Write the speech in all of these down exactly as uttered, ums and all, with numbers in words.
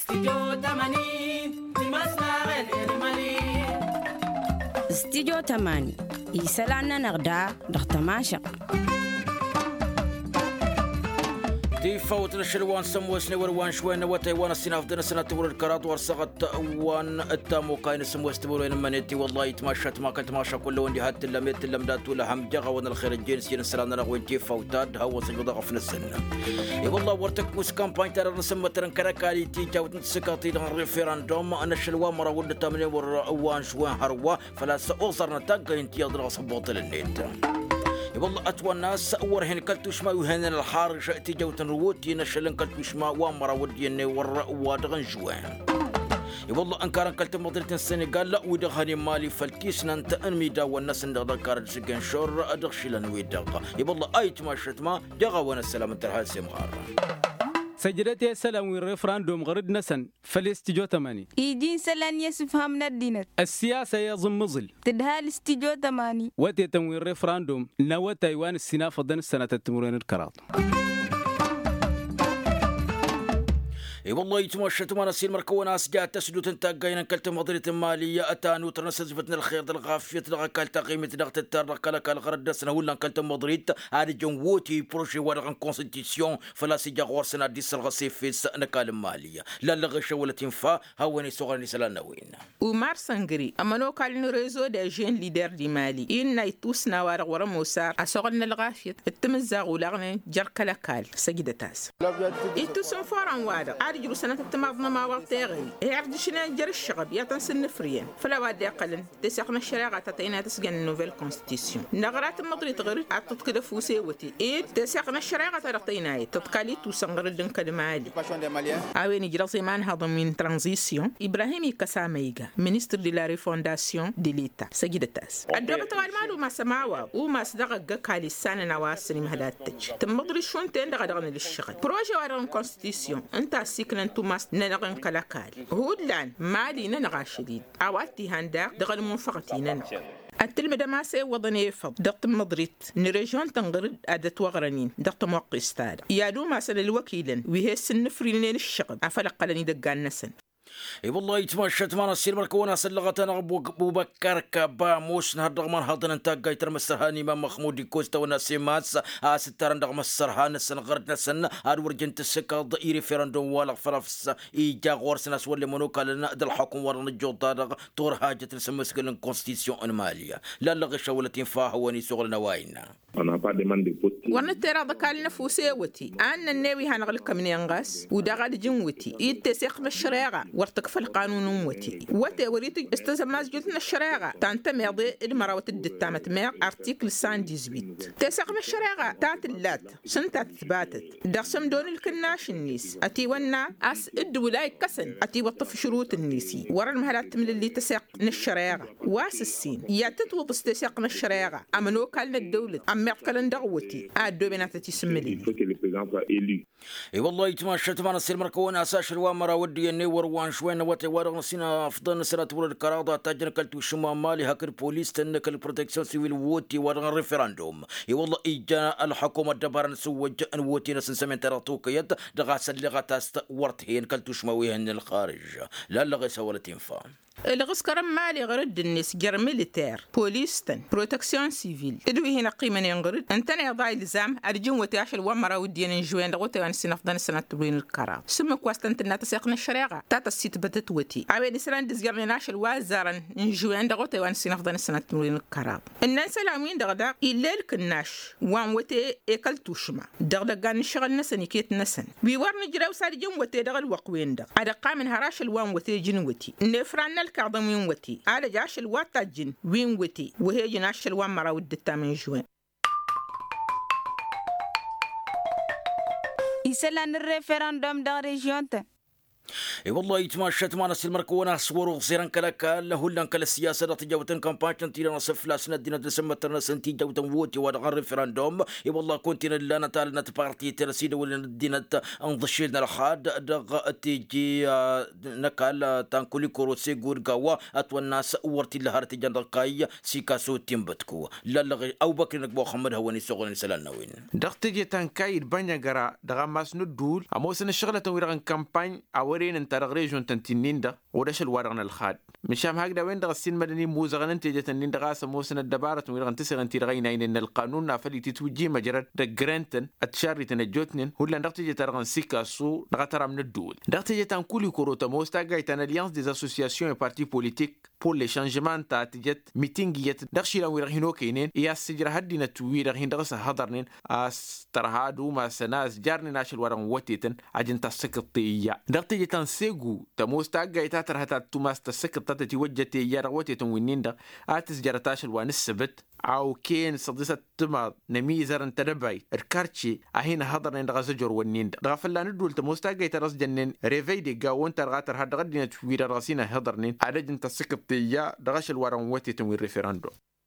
استديو تمانين في مصنع الإرمالي. استديو تمانين يسلعنا نغدا دختماشق دي فوت الشلوان سمو سنور وان شوين وتايوان السناف دنا سنة تور الكرات ورسقت وان التامو كاين سمو استبورين منتي والله يتماشت ما كنت ماشا كل وندي هات اللميت اللمدات ولا هم جغا ون الخير الجنسي نسلان رغوي دي فوتاد هو سجود غفن السنة اي والله ورتك موس كامباين ترى نسمى ترن كركالي تي جاوت نتسكاتي دان ريفيراندوم ان الشلوان مرا ولد تامني ور وان شوين هروا فلا سأوصر نتاق انتي يضرغ صبوط للنيت والله أتوى الناس ورهن كلتوش ما وهن الحار شأتي جوت الروت ينشلن كلتوش ما وامرا وديني ور وادغن جوان والله أنكار كلت مدرة السنغال لا ودغني مالي فلتيس ننت أنمي دا والناس ندغ كارد سجن شور أدغشلن ويدغ والله أيت ما شتما دغ وانا السلام ترها سمغار سجلتي سلام والريفراندوم غرد نسن فالاستجو تماني يجين سلان يسفهم ندينت السياسة يظن مظل تدها الاستجو تماني وتي تموين الريفراندوم نوى تايوان السنة فضن السنة التمرين الكراط اي والله يتمشت ما نسيل مركو ناس جات تسدو تنتاقين كلت مضرية مالية اتانو ترنسزفتنا الخير الغافية تلغى كالتا قيمة دغت التار كالك الغرد سنة ولا كلت مضرية هذه جنوتي بروجي ورغن كونستيتيسيون فلا سيجا غورسنا ديس الغسيفيس نكال مالية لا لغش ولا تنفا هوني صغرني سلانوين ومار سانغري اما نو كالن ريزو دي جين ليدر دي مالي ان يتوسنا ورغ ورا موسار اسغلنا الغافية التمزاغ ولغن جر كالكال سجدتاس يتوسن فوران وادا يجرو سنة التماضنا ما وقتاغي يعرض شنا جر الشغب يتنسن نفريا فلا وادي قلن تساقنا الشريعة تطينا تسجن النوفيل كونستيسيون نغرات المضري تغرد عطت كده فوسيوتي إيه تساقنا الشريعة تطينا تتقالي توسنغر الدن كلمالي اوين جرسي مان هذا من ترانزيسيون إبراهيم كساميغا منستر دي لا ريفونداسيون دي ليتا سجدتاس الدوغة توال مالو ما سماوا وما صدق كالي سانا نواسني مهداتج تمضري شون تندغ دغن للشغل بروجي وارن كونستيسيون انت كلن توماس ننغن كلاكال هودلان مالي ننغا شديد اواتي هاندا دغل منفقتي التلمة دماسة وضني فض دقت مضريت نرجون تنغرد أدت وغرنين دقت موقع استاد يادو ما سن الوكيلن وهي السنفري لين الشغل أفلق لني دقان نسن اي والله يتمشت ما نصير مركونا سلغتنا ابو بكر كبا موس نهار دغمان هضن انت جاي ترمسرهاني ما مخمود كوستا وناسيماس سترن دغ مسرهان سن غردنا سن ار ورجنت السكا ضئيري فيرندوم ولا فرفس اي جا غورسناس ولا منوكا لنا الحكم ورن الجوطا دغ تور حاجه تسمسكن كونستيسيون ماليه لا لا غش ولا تنفا هوني شغلنا واينا انا با ديماندي بوتي ورن ترى دكال نفوسيوتي ان النوي هنغلك من ينغاس ودغال جنوتي يتسخ بالشريعه ورتك في القانون وتي وتي وريت استزماز جلتنا الشريعة تانتمي ضي المراوة الدتامة مير ارتيكل مية وثمانية عشر تساق بالشريعة تات اللات سنتا تثباتت درسم دون الكناش النيس اتي ونا اس الدولاي كسن اتي وطف شروط النيسي ورا المهلات من اللي تساق الشريعة واس السين يا تتوض استساقنا الشريعة امنو كالنا الدولة ام كالن دغوتي ادو بينات تسملي اي والله يتمشى تمان السير مركون اساس الوامرا ودي اني وروان شوين وتي ورغ سينا افضل سنه ولد الكراضه تاجر كلتو شما مالي هاكر بوليس تنك البروتكسيون سيفيل ووتي ورغ الريفراندوم اي والله اجا الحكومه دبرن سوج ان ووتي نس سمين تراتوك يد دغا سلغه ورت هين كلتو شماويهن الخارج لا لغي سوله تنفع الغسكر مالي غرد الناس جر ميليتير بوليستن بروتكسيون سيفيل ادوي هنا قيمه ينغرد انتنا يضاي الزام ارجون وتياش الومرا ودينا نجوين دغوتي وان سنفضن سنه تبين الكرا سم كواستنت نتسقنا الشريعه تاتا السيت بدت وتي اوي سران دزغر ناش الوازارن نجوين دغوتي وان سنفضن سنه تبين الكرا الناس سلامين دغدا الا الكناش وان وتي اكلتو شما دغدا كان شغل نسن كيت نسن بيورن جراو سارجون وتي دغل وقوين دغ ادا قامن هراش الوان وتي جنوتي نفران الكعظم وين وتي على جاش الواتا جن وين وتي وهي جناش الوامرا ودتا من جوين يسلان الريفراندوم دا ريجيون تا اي والله يتماشت ما نسل مركونا صور غزيران كلاكا لهولان كلا السياسه دا تجاوتن كامباج تي نصف لا سنه دينا دسمه ترنسنتي جاوتن ووتي ودغ الريفراندوم اي والله كنت لا نتال نت بارتي ترسيد ولا دينا انضشيلنا الحاد دغ تيجي نكال تانكولي كروسي غورغاوا اتو الناس ورتي لهارتي جندقاي سيكاسو تيمبتكو لا لا او بكر نك محمد هوني سوغن سلالنا وين دغ تيجي تانكاي بانيا غرا دغ ماسنو دول اموسن الشغله تويران كامباج اور ورين انت رغريجون تنتنين دا ودش الورغن الخاد مشام هكذا وين دغ السين مدني موزغن انت جتنين دغاس موسن الدبارة ويرغن تسغن تيرغينا ان القانون نافلي تتوجي مجرد دغرنتن اتشاري تنجوتنين هولا دغتي ترغن سيكاسو دغترا من الدول دغتي تنكولي كوروتا موستا غايتان اليانس دي اسوسياسيون اي بارتي بوليتيك pour les changements تاتجت ميتينجيت دغشي لا ويرغينو كينين يا سجر هدينا توير هين دغس هضرنين اس ترهادو ما سناس جارني ناشل ورن وتيتن اجن تسكطيا دغتي تنسيغو تموستا غايتا ترهتا توماس تسكط تتي وجتي يا روتيتن وينيندا اتس جرتاشل وانسبت او كين صديسة تما نميزر انترباي الكارتشي اهينا هضرنين دغ زجر ونيندا غفلا ندول تموستا غايتا راس جنن ريفي دي غاون ترغاتر هاد غدينا توير راسينا هضرنين ادجن تسكطيا دغشل ورن وتيتن ويرفيراندو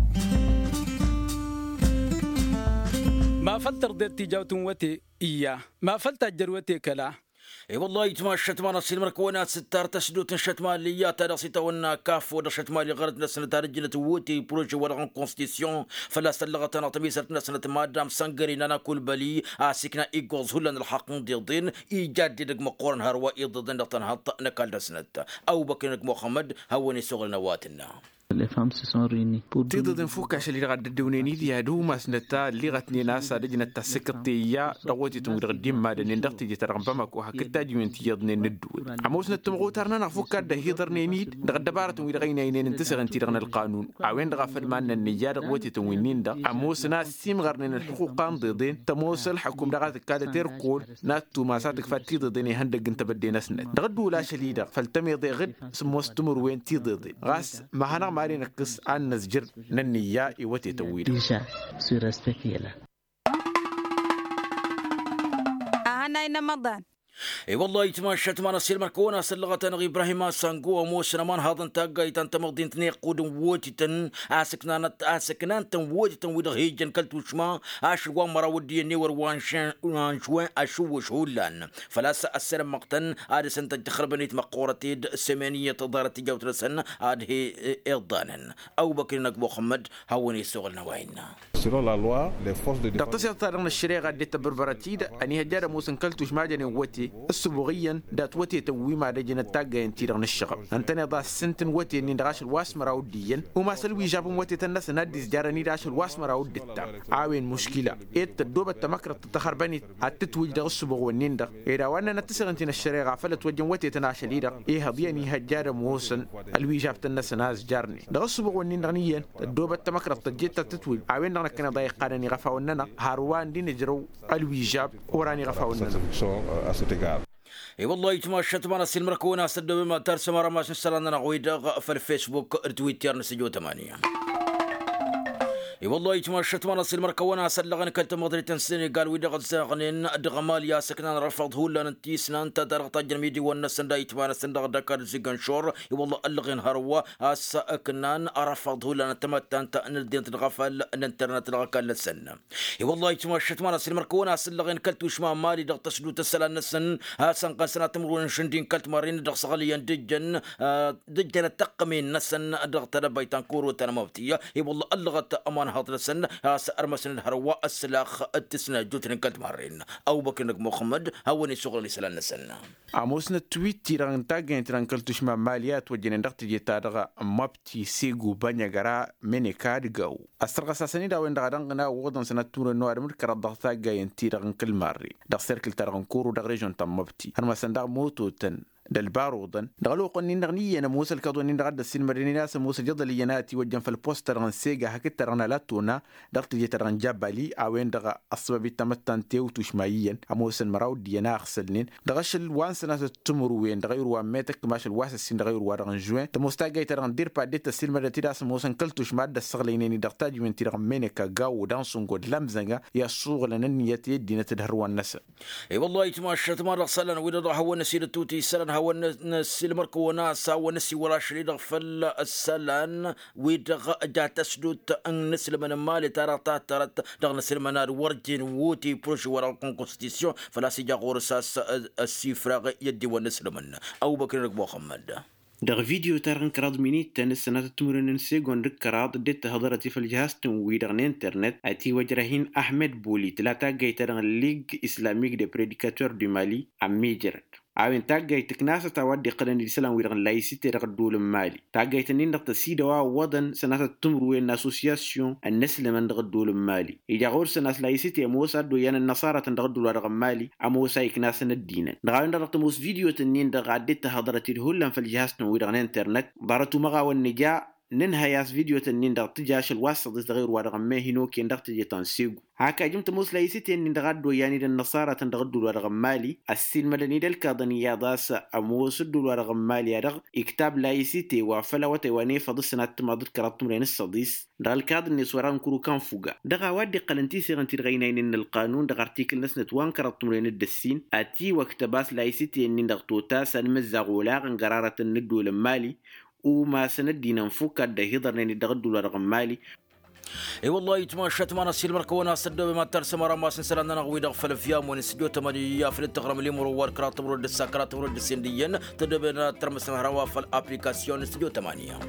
ما فلتر ديتي جاوتون وتي إياه ما فلتر جروتي كلا اي والله يتمشت ما نصير مركونات ستار تسدو تنشت ماليات هذا سيتونا كاف ودشت مالي غرد نسنة رجلة ووتي بروجي ورغن كونستيسيون فلا سلغت انا تميسرت نسنة مادام سانغري نانا كل بلي اسكنا ايغوز هولن الحق ديضين ايجاد مقورن هروا ضد نقطن هط نكال دسنة او بكنك محمد هوني سوغل نواتنا Les femmes se sont réunies pour تقدر نفوكش اللي غاد الدونيني دي هادو ما سنتا اللي غتني ناس لجنة السكرتية دوتي تمغر الدم ما دني ندقتي جي ترغم بمك وحكتا جوينتي يضني ندول عموسنا التمغو ترنا نفوك دا هيدر نينيد دغ دبارة ويرغينا ينين انتسغ انتي رغن القانون عوين دغا فدمان النيار دوتي تموينين دا عموسنا سيم غرنين الحقوقان ضدين تموس الحكوم دغا تكاد ترقول ناتو ما ساتك فاتي ضديني هندق انت بدينا سنت دغ دولا شليدا فالتمي ضي غد سموس تمر وين تي ضدين غاس ما هنا ماري نقص عن نسجر ننيا يوتي تويل أهنا إن مضان اي والله يتمشت ما نصير مركونا سلغة نغي ابراهيم سانغو موسنا مان هذا انتاقاي تنتمغدين تنيق قودن ووتيتن اسكنان اسكنان تن ووتيتن ويدغ هيجن كلتوشما اشوا مرا ودي نيور وانشان وانشوان اشوش هولان فلاس السلام مقتن ادي سنت تخربنيت مقورتي سمانية ضارتي جوترسن اد هي ايضانا او بكرنك محمد هوني سوغل نواينا selon la loi les forces de défense دقتصير الشريعة قد تبربرتيد اني هجار موسن كلتوش ماجن ووتي السبوغيا دات وتي توي ما دجنا تاغا انتيرن الشغل انتني ضا سنتن وتي ني داش الواسمر وديا وما سلوي جابم وتي تنس ناديس جارني داش الواسمر ودتا عاوين مشكله ات دوبه تمكر تخربني التتويج دغ السبوغ ونين دا اذا وانا نتسغنتين الشريعه فلت وجن وتي تناشليدا اي هضيني هجار موسن الوي جابت الناس ناس جارني دغ السبوغ ونين دغنيا دوبه تمكر تجيت تتويج عاوين دغ كنا ضايق قانني غفاوننا هاروان دي نجرو الوي جاب وراني غفاوننا اي والله يتمشت ما نصير مركونا سدوا ما ترسم رماش نسلنا نغويدا في الفيسبوك تويتر نسجو ثمانية اي والله يتمشت ما نصير مركونا سلغن كنت مدري تنسيني قال ويدا غد ساغنين دغمال يا سكنان رفض هولا ننتي سنان تدرغ تجرميدي والنسن دا يتمانا سندغ دكار زيغن شور اي والله اللغين هروا الساكنان رفض هولا نتمتان تندين تغفل الانترنت الغكال للسن اي والله يتمشت ما نصير مركونا سلغن كلت وشما مالي دغ تسلو تسلان نسن هاسن قسنا تمرون شندين كلت مارين دغ صغليا دجن دجن التقمين نسن دغ تلبيتان كورو تنموتيا اي والله اللغت امان هذا السنة هاس أرمسن الهرواء السلاخ التسنة جوتن كلت مارين أو بكنك محمد هوني شغل لسلان السنة عموسنا تويت تيران تاجين تيران كلتوش ما ماليات وجنن دقت جتارغا مابتي سيجو بانيا جرا مني كارجو أسرق ساسني دا وين دغدان وغدن سنة تور النوار مركر الضغطاء جاين تيران كل ماري دغ سيركل ترغن كورو دغ ريجون تم مابتي أرمسن دغ موتو تن دالباروضن دغلو قني نغنيه نموس الكادو ني نغد السينما ناس موس جدل يناتي وجن في البوستر غن سيغا حكت رنا لاتونا دغت جيترن جبالي اوين دغ اسباب تمتن تيو تشمايين اموس مراو دينا خسلنين دغش الوانس ناس تمرو وين دغير وا ميتك ماش الواس سين دغير وا رن جوين تموستا جيترن دير با ديت السينما دتي داس موسن كلتوش ماد الصغلينين دغتاج من تيرغ مينكا غاو دانسون غود لمزنغا يا صوغ لننيتي دينا تدهروا الناس اي والله يتماشى مره صلنا ويدا هو نسير توتي سلن هو نسيل مركونا ساو نسي ورا شريد فل السلان ويدغ جات تسدوت ان نسل من مال ترى ترى دغ نسل منار ورجين ووتي بروش ورا الكونستيسيون فلا سيجا غورساس السيفراغ يدي ونسل من او بكر محمد دغ فيديو تارن كراد مينيت تنس سنة تمرن سيغون ركراد ديت هضرتي في الجهاز تنوي دغن انترنت اتي وجرهين احمد بولي تلاتا جاي تارن ليج اسلاميك دي بريديكاتور دي مالي اميجرت awin tagay tiknasa tawaddi qadani disalan wiran laïcité raqdul mali tagay tanin daqta sidawa wadan sanata tumru en association النسل من رقدول مالي إذا غور سناس laïcité موسى دو ين النصارى تنرقدول رقم مالي أموسى يكناس الدين نغاين رقت موس فيديو تنين دقعدت حضرت الهلم في الجهاز نويران انترنت بارتو مغا والنجاع ننهياس فيديو تنين دقتجاش الواسط تغير ورقم ما هنو كين دقتجي تنسيقو هكا جمت موس laïcité ان دغدو يعني النصارى تنرقدول رقم مالي السين مدني دالكاضنيا داس أموس دول رقم مالي رغ إكتاب laïcité وفلا وتواني فضل سنة تماضت كراتم رين الصديس دغال كاد النسواران كرو كان فوقا دغا وادي قلنتي سيغنتي رغينين ان القانون دغ ارتيكل نسنة وان كراتم رين الدسين اتي وكتباس laïcité ان دغتوتا سنمزاغولا غنقرارة الندو لمالي وما سندينا نفوكا دهيضر نين دغدو لرقم مالي اي والله يتماشت ما نسيل مركونا سدو بما ترسم رما سنسلنا نغوي دغفل فيام ونسجو تمديا في التغرم اللي مرور كرات مرود السكرات مرود السنديين تدبنا ترمس مهروا في الابليكاسيون سجو ثمانية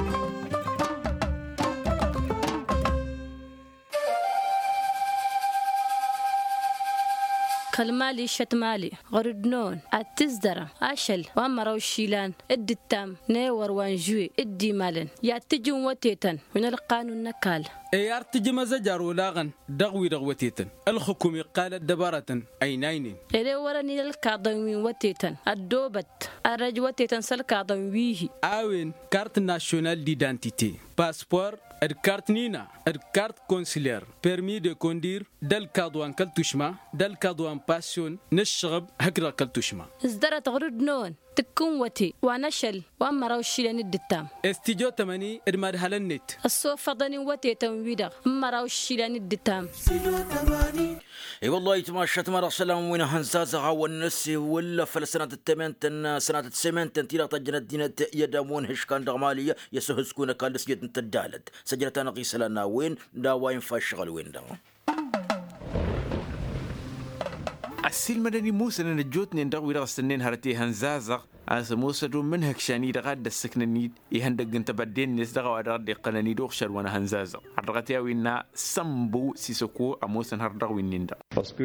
كالمالي شتمالي غردنون التزدرة أشل وامرو الشيلان الدتام نيور وانجوي الدي مالن يا تجون وتيتن من القانون نكال اي ارتجي مزجر ولاغن دغوي دغوتيتن الحكومة قالت دبارة اي ناينين إلي وراني الكاضوين وتيتن الدوبت الرج وتيتن سالكاضوين ويهي اوين كارت ناشونال ديدانتيتي باسبور الكارت نينا الكارت كونسيلير بيرمي دو كوندير دال كادوان كالتوشما دال كادوان باسيون نشغب هكرا كالتوشما ازدرت غردنون تكون وتي ونشل وامرو الشيلان الدتام استيجو تماني ادمار هالنت الصوف فضني وتي تنويدا امرو الشيلان الدتام اي والله يتماشت مرة سلام وين هنزازة غاو النسي ولا فلسنة التمنتن سنة السمنتن تيلا طجنا الدينة يدامون هشكان دغمالية يسهزكون كان لسيد تدالت سجلتنا قيس لنا وين دا وين فاشغل وين دا السيل مدني موسى نجوتني ندغوي رغ سنين هرتي هنزازة أنا موسى دو منهك شاني دغاد السكننيد يهندق انت بدين نس دغوا دغد قنني دوخشر وانا هنزازة حرقتي وينا سمبو سيسوكو اموسى هردغ وينيندا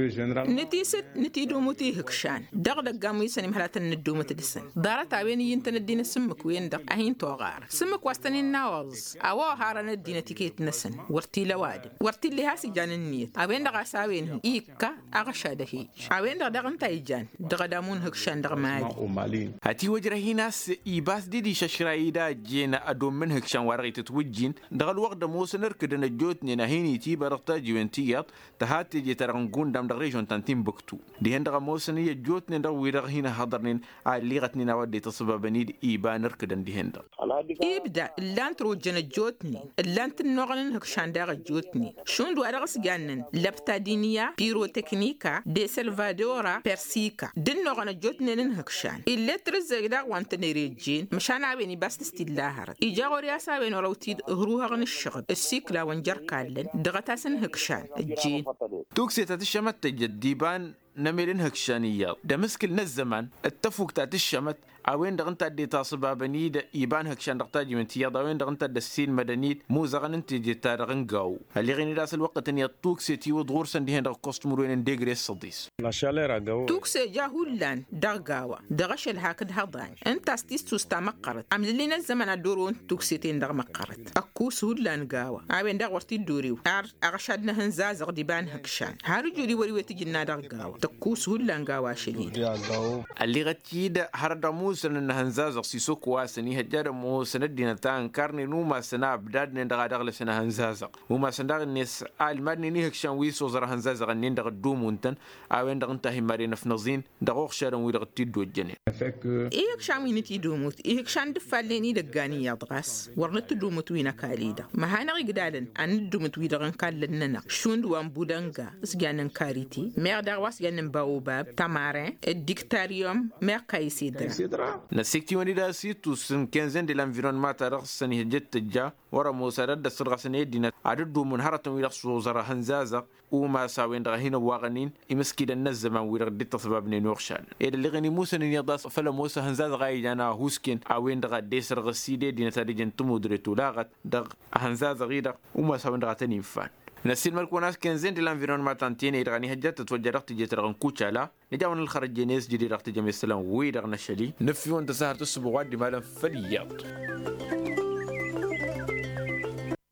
نتيست نتيدو موتي هكشان دغد قامي سني مهلات ندومه تدسن دارت عويني ينت ندين سمك وين دق اهين توغار سمك واستني ناوز او هارن الدين تيكيت نسن ورتي لواد ورتي اللي هاسي جان النيت اوين دغ ساوين ايكا اغشاده هي اوين دغ دغ انت جان دغ دامون هكشان دغ مالي هاتي وجره ناس إيباس ديدي ششرايدا جينا أدوم من هكشان ورغي تتوجين دغل وقت موسى نركد نجوتني نهيني تي برقتا جوانتيات تهاتي جي ترغنقون دام دغريجون تنتين بكتو ديهن دغ موسى نيا جوتني دغ ويرغينا حضرنين آليغتني نودي تصبابنيد إيبا نركدن ديهن دغ إبدا اللان تروجن جوتني اللان تنوغن هكشان دغ جوتني شون دو أرغس جانن لبتا دينيا بيرو تكنيكا دي سلفادورا برسيكا دين نوغن جوتني نن هكشان إلا ترزق وانت نريجين مشان عبيني بس تستيلاهر إجا غوريا سابين وروتيد هروها غن الشغل السيكلا وانجر كالن دغتاسن هكشان الجين توكسي تتشمت تجد ديبان نميلين هكشانيات دمسكل نزمان التفوق تاتشمت اوين دغنت دي تصبا بنيد يبان هكشان دغتاجي من تيا اوين دغنت السين مدنيد مو زغن انت دي تارغنغاو اللي غني راس الوقت ان يطوكسي تي ودغور سندي هند كوستمرين ديغري الصديس لا شاليرا غاو توكسي جاهولان دغاوا دغش الهاكد هضان انت استيس تستمقرت عمل لنا الزمن دورون توكسيتين دغ مقرت اكوس هولان غاوا اوين دغ ورتي دوريو ار اغشادنا هنزاز ديبان هكشان هارو جوري وري وتجينا دغاوا تكوس هولان غاوا شليد اللي غتيد هردموس سنن هنزازق سيسوك واسني هجار مو سندينا تان كارني نوما سنا بداد ندغا دغل سنا هنزازق وما سندغ الناس المدني ني هكشان ويسو زر هنزازق نين دغ دومونتن اوين دغ انت مارين فنزين دغوخ شارن وي دغ تيدو جني ايه هكشان وين تيدوموت ايه هكشان دفاليني دغاني يضغس ورنت دوموت وين كاليدا ما هانا غدالن ان دوموت وي دغن كالننا شوند وان بودانغا سجانن كاريتي مير دغواس جنن باوباب تمارين الديكتاريوم مير كايسيدرا نسيكتي وني دا سيتو سن كنزن دي لانفيرونمون تاع سني جت جا ورا موسرد السرغ سني دينا عدد من هرتم ويرخ زرا هنزازا وما ساوين دا هنا واغنين يمسكي النزمان ويرغ دي تسبب ني نورشان اي اللي غني موسى ني داس فلا موسى هنزاز غاي انا هوسكين اوين دا دي سرغ سيدي دينا تاع دي جنتمو دريتو لاغت دا هنزاز غيدا وما ساوين دا تاني فان نسيل مالكو ناس كنزين دي الانفيرونمنت تانتيني يدغني هجات تتوجه رقت جيت رغن كوتشالا نجاون الخرج جينيس جدي رقت جميع السلام ويدغن الشلي نفيون تسهر تسبوغات دي مالا فريات